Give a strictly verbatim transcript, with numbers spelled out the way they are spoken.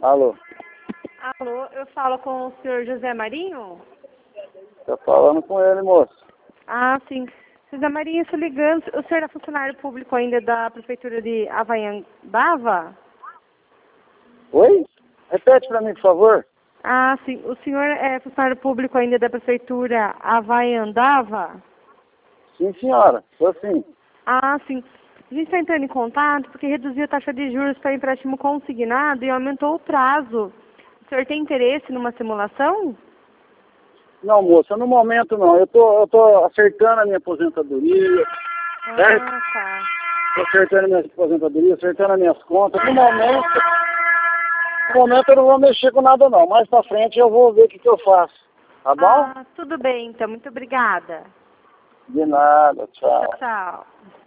Alô? Alô, eu falo com o senhor José Marinho? Tô falando com ele, moço. Ah, sim. José Marinho, estou ligando. O senhor é funcionário público ainda da Prefeitura de Havaiandava? Oi? Repete pra mim, por favor. Ah, sim. O senhor é funcionário público ainda da Prefeitura Havaiandava? Sim, senhora. Tô sim. Ah, sim. A gente está entrando em contato porque reduziu a taxa de juros para empréstimo consignado e aumentou o prazo. O senhor tem interesse numa simulação? Não, moça, no momento não. Eu tô, eu tô acertando a minha aposentadoria, certo? Ah, tá. Tô acertando a minha aposentadoria, acertando as minhas contas. No momento, no momento eu não vou mexer com nada não. Mais pra frente eu vou ver o que, que eu faço. Tá bom? Ah, tudo bem, então. Muito obrigada. De nada, tchau. Tchau, tchau.